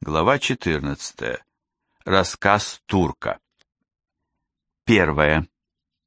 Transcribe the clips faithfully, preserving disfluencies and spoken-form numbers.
Глава четырнадцатая. Рассказ турка. Первое.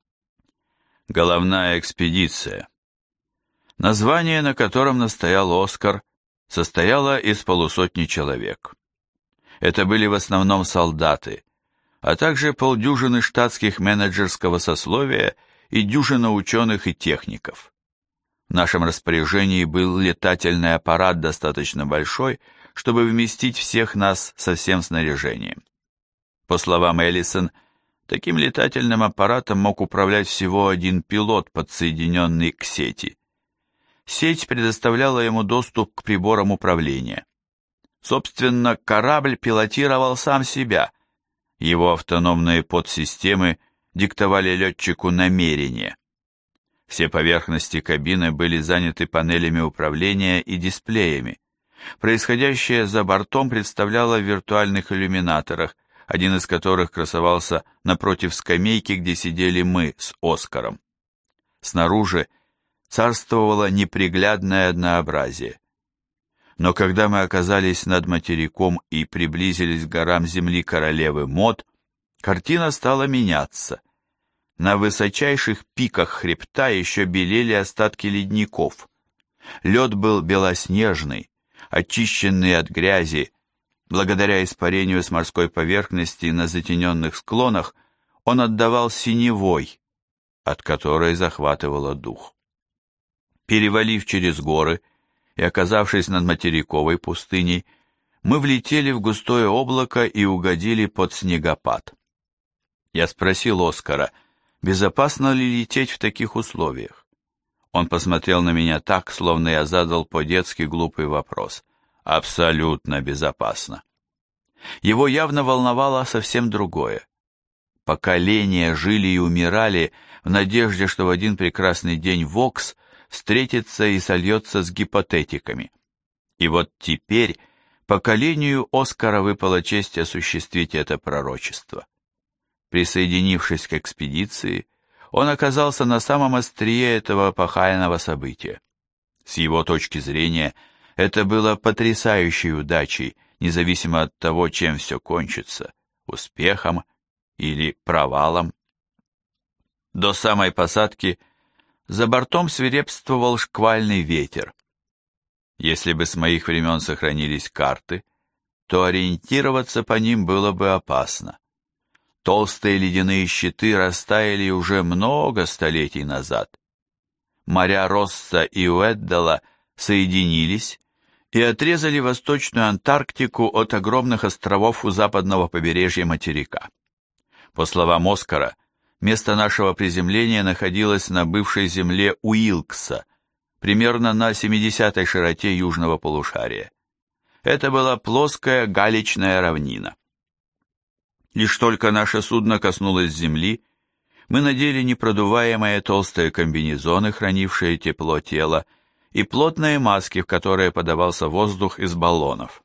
Головная экспедиция. Название, на котором настоял Оскар, состояло из полусотни человек. Это были в основном солдаты, а также полдюжины штатских менеджерского сословия и дюжина ученых и техников. В нашем распоряжении был летательный аппарат достаточно большой, чтобы вместить всех нас со всем снаряжением. По словам Эллисон, таким летательным аппаратом мог управлять всего один пилот, подсоединенный к сети. Сеть предоставляла ему доступ к приборам управления. Собственно, корабль пилотировал сам себя. Его автономные подсистемы диктовали летчику намерения. Все поверхности кабины были заняты панелями управления и дисплеями. Происходящее за бортом представляло в виртуальных иллюминаторах, один из которых красовался напротив скамейки, где сидели мы с Оскаром. Снаружи царствовало неприглядное однообразие. Но когда мы оказались над материком и приблизились к горам земли королевы Мод, картина стала меняться. На высочайших пиках хребта еще белели остатки ледников. Лед был белоснежный, очищенный от грязи. Благодаря испарению с морской поверхности на затененных склонах он отдавал синевой, от которой захватывало дух. Перевалив через горы и оказавшись над материковой пустыней, мы влетели в густое облако и угодили под снегопад. Я спросил Оскара, безопасно ли лететь в таких условиях. Он посмотрел на меня так, словно я задал по-детски глупый вопрос. Абсолютно безопасно. Его явно волновало совсем другое. Поколения жили и умирали в надежде, что в один прекрасный день Вокс встретится и сольется с гипотетиками. И вот теперь поколению Оскара выпала честь осуществить это пророчество. Присоединившись к экспедиции, он оказался на самом острие этого эпохального события. С его точки зрения, это было потрясающей удачей, независимо от того, чем все кончится, успехом или провалом. До самой посадки за бортом свирепствовал шквальный ветер. Если бы с моих времен сохранились карты, то ориентироваться по ним было бы опасно. Толстые ледяные щиты растаяли уже много столетий назад. Моря Росса и Уэддала соединились и отрезали Восточную Антарктику от огромных островов у западного побережья материка. По словам Оскара, место нашего приземления находилось на бывшей земле Уилкса, примерно на семидесятой широте южного полушария. Это была плоская галечная равнина. Лишь только наше судно коснулось земли, мы надели непродуваемые толстые комбинезоны, хранившие тепло тела, и плотные маски, в которые подавался воздух из баллонов.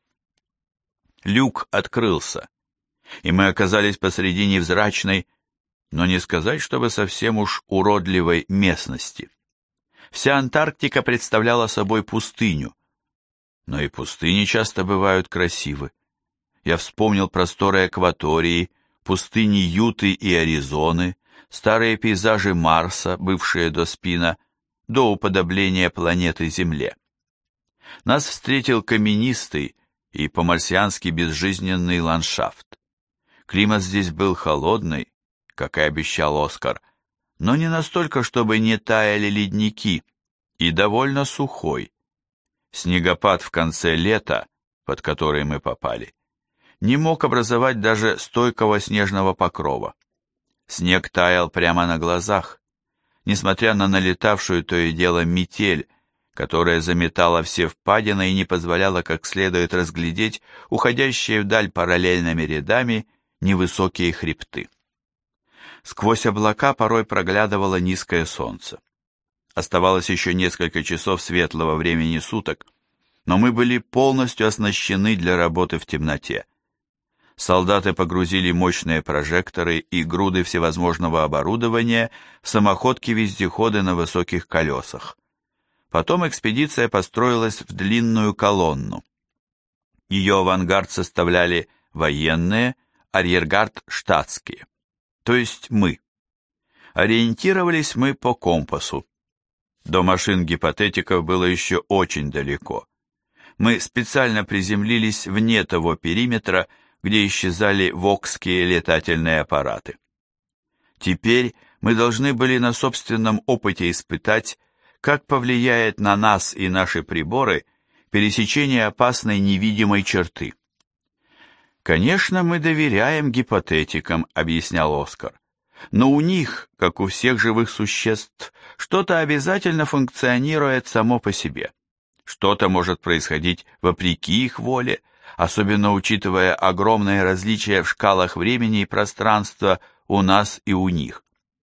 Люк открылся, и мы оказались посреди невзрачной, но не сказать, чтобы совсем уж уродливой местности. Вся Антарктика представляла собой пустыню, но и пустыни часто бывают красивы. Я вспомнил просторы экватории, пустыни Юты и Аризоны, старые пейзажи Марса, бывшие до спина, до уподобления планеты Земле. Нас встретил каменистый и по-марсиански безжизненный ландшафт. Климат здесь был холодный, как и обещал Оскар, но не настолько, чтобы не таяли ледники, и довольно сухой. Снегопад в конце лета, под который мы попали, не мог образовать даже стойкого снежного покрова. Снег таял прямо на глазах, несмотря на налетавшую то и дело метель, которая заметала все впадины и не позволяла как следует разглядеть уходящие вдаль параллельными рядами невысокие хребты. Сквозь облака порой проглядывало низкое солнце. Оставалось еще несколько часов светлого времени суток, но мы были полностью оснащены для работы в темноте. Солдаты погрузили мощные прожекторы и груды всевозможного оборудования в самоходки-вездеходы на высоких колесах. Потом экспедиция построилась в длинную колонну. Ее авангард составляли военные, арьергард штатские, то есть мы. Ориентировались мы по компасу. До машин гипотетиков было еще очень далеко. Мы специально приземлились вне того периметра, где исчезали вокские летательные аппараты. Теперь мы должны были на собственном опыте испытать, как повлияет на нас и наши приборы пересечение опасной невидимой черты. «Конечно, мы доверяем гипотетикам», — объяснял Оскар. «Но у них, как у всех живых существ, что-то обязательно функционирует само по себе. Что-то может происходить вопреки их воле, особенно учитывая огромное различие в шкалах времени и пространства у нас и у них».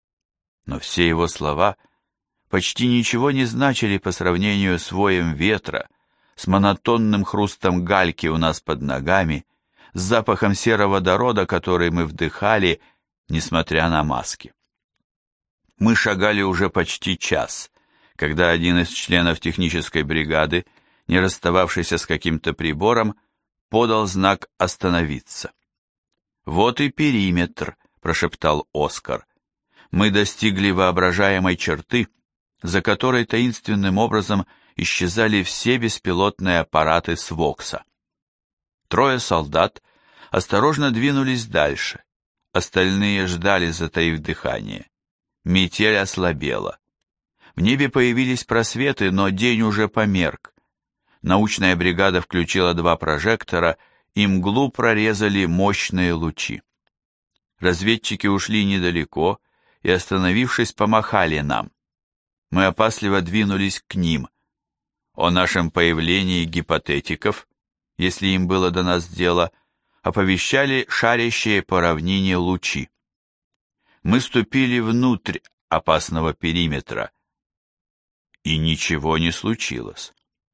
Но все его слова почти ничего не значили по сравнению с воем ветра, с монотонным хрустом гальки у нас под ногами, с запахом сероводорода, который мы вдыхали, несмотря на маски. Мы шагали уже почти час, когда один из членов технической бригады, не расстававшийся с каким-то прибором, подал знак «Остановиться». «Вот и периметр», — прошептал Оскар. «Мы достигли воображаемой черты, за которой таинственным образом исчезали все беспилотные аппараты с Вокса». Трое солдат осторожно двинулись дальше. Остальные ждали, затаив дыхание. Метель ослабела. В небе появились просветы, но день уже померк. Научная бригада включила два прожектора, и мглу прорезали мощные лучи. Разведчики ушли недалеко и, остановившись, помахали нам. Мы опасливо двинулись к ним. О нашем появлении гипотетиков, если им было до нас дело, оповещали шарящие по равнине лучи. Мы ступили внутрь опасного периметра, и ничего не случилось.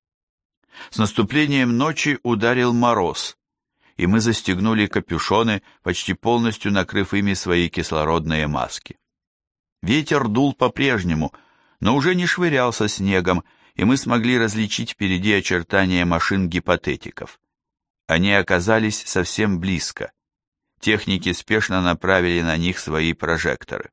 С наступлением ночи ударил мороз, и мы застегнули капюшоны, почти полностью накрыв ими свои кислородные маски. Ветер дул по-прежнему, но уже не швырялся снегом, и мы смогли различить впереди очертания машин гипотетиков. Они оказались совсем близко. Техники спешно направили на них свои прожекторы.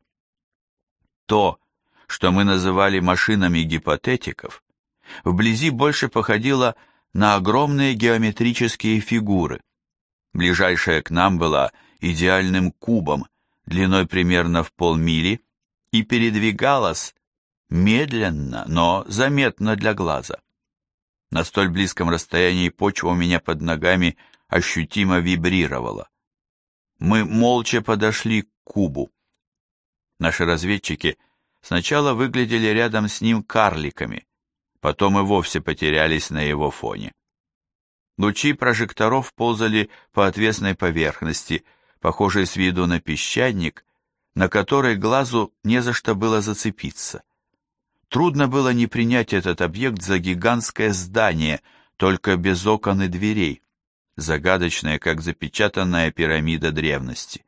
То, что мы называли машинами гипотетиков, вблизи больше походило на огромные геометрические фигуры. Ближайшая к нам была идеальным кубом, длиной примерно в полмили, и передвигалась медленно, но заметно для глаза. На столь близком расстоянии почва у меня под ногами ощутимо вибрировала. Мы молча подошли к кубу. Наши разведчики сначала выглядели рядом с ним карликами, потом и вовсе потерялись на его фоне. Лучи прожекторов ползали по отвесной поверхности, похожей с виду на песчаник, на который глазу не за что было зацепиться. Трудно было не принять этот объект за гигантское здание, только без окон и дверей, загадочное, как запечатанная пирамида древности.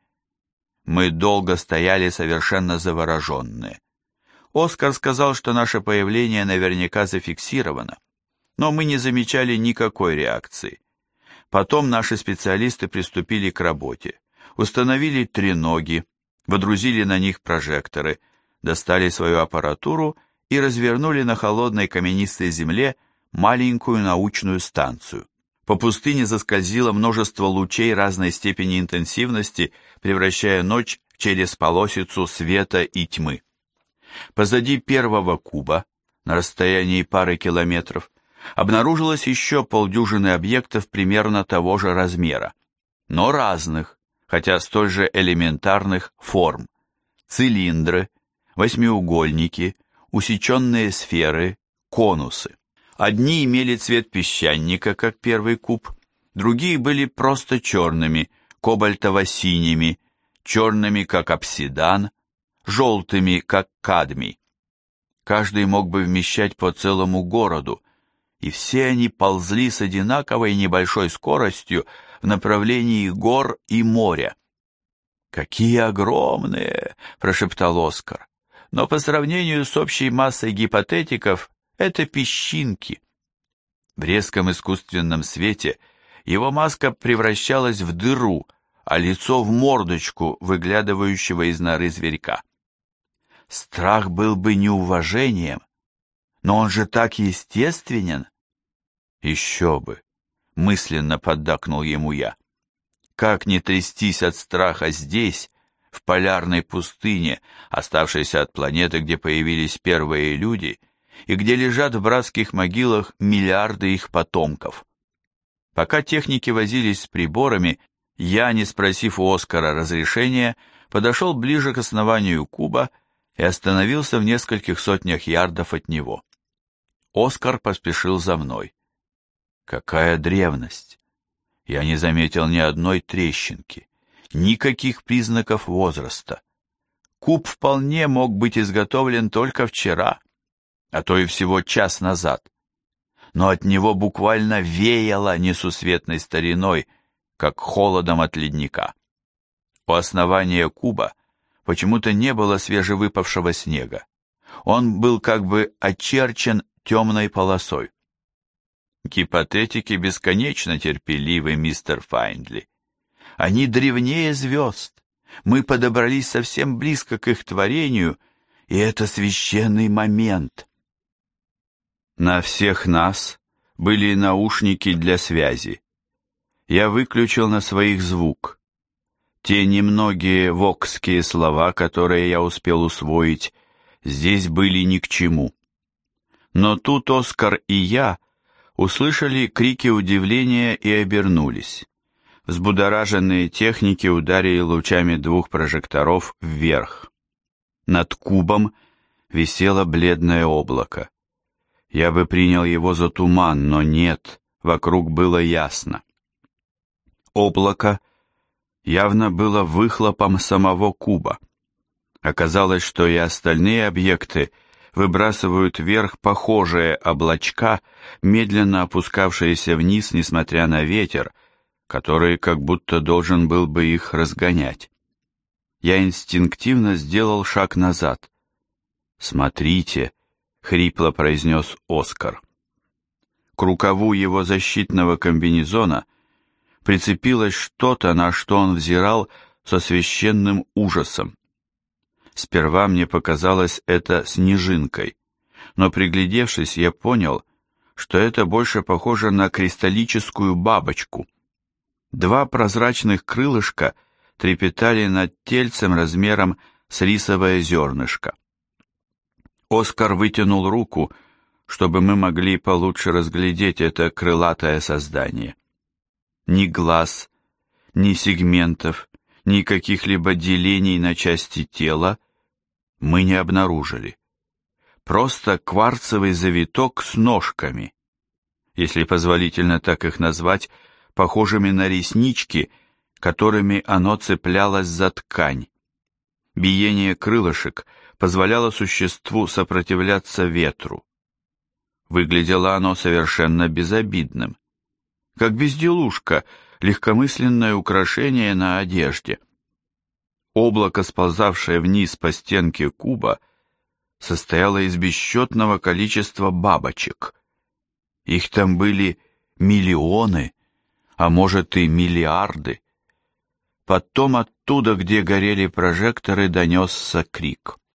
Мы долго стояли совершенно завороженные. Оскар сказал, что наше появление наверняка зафиксировано, но мы не замечали никакой реакции. Потом наши специалисты приступили к работе, установили треноги, водрузили на них прожекторы, достали свою аппаратуру и развернули на холодной каменистой земле маленькую научную станцию. По пустыне заскользило множество лучей разной степени интенсивности, превращая ночь через полосицу света и тьмы. Позади первого куба, на расстоянии пары километров, обнаружилось еще полдюжины объектов примерно того же размера, но разных, хотя столь же элементарных форм. Цилиндры, восьмиугольники, усеченные сферы, конусы. Одни имели цвет песчаника, как первый куб, другие были просто черными, кобальтово-синими, черными, как обсидан, желтыми, как кадмий. Каждый мог бы вмещать по целому городу, и все они ползли с одинаковой небольшой скоростью в направлении гор и моря. «Какие огромные!» – прошептал Оскар. «Но по сравнению с общей массой гипотетиков это песчинки». В резком искусственном свете Его маска превращалась в дыру, а лицо в мордочку, выглядывающего из норы зверька. Страх был бы неуважением, но он же так естественен. Еще бы, мысленно поддакнул ему я. Как не трястись от страха здесь, в полярной пустыне, оставшейся от планеты, где появились первые люди, и где лежат в братских могилах миллиарды их потомков. Пока техники возились с приборами, я, не спросив у Оскара разрешения, подошел ближе к основанию куба и остановился в нескольких сотнях ярдов от него. Оскар поспешил за мной. Какая древность! Я не заметил ни одной трещинки, никаких признаков возраста. Куб вполне мог быть изготовлен только вчера, а то и всего час назад. Но от него буквально веяло несусветной стариной, как холодом от ледника. У основания куба почему-то не было свежевыпавшего снега. Он был как бы очерчен темной полосой. Гипотетики бесконечно терпеливы, мистер Файндли. Они древнее звезд. Мы подобрались совсем близко к их творению, и это священный момент. На всех нас были наушники для связи. Я выключил на своих звук. Те немногие вокские слова, которые я успел усвоить, здесь были ни к чему. Но тут Оскар и я услышали крики удивления и обернулись. Взбудораженные техники ударили лучами двух прожекторов вверх. Над кубом висело бледное облако. Я бы принял его за туман, но нет, вокруг было ясно. Облако явно было выхлопом самого куба. Оказалось, что и остальные объекты выбрасывают вверх похожие облачка, медленно опускавшиеся вниз, несмотря на ветер, который как будто должен был бы их разгонять. Я инстинктивно сделал шаг назад. «Смотрите», — хрипло произнес Оскар. К рукаву его защитного комбинезона прицепилось что-то, на что он взирал со священным ужасом. Сперва мне показалось это снежинкой, но приглядевшись, я понял, что это больше похоже на кристаллическую бабочку. Два прозрачных крылышка трепетали над тельцем размером с рисовое зернышко. Оскар вытянул руку, чтобы мы могли получше разглядеть это крылатое создание. Ни глаз, ни сегментов, ни каких-либо делений на части тела мы не обнаружили. Просто кварцевый завиток с ножками, если позволительно так их назвать, похожими на реснички, которыми оно цеплялось за ткань. Биение крылышек позволяло существу сопротивляться ветру. Выглядело оно совершенно безобидным, как безделушка, легкомысленное украшение на одежде. Облако, сползавшее вниз по стенке куба, состояло из бесчетного количества бабочек. Их там были миллионы, а может и миллиарды. Потом оттуда, где горели прожекторы, донесся крик.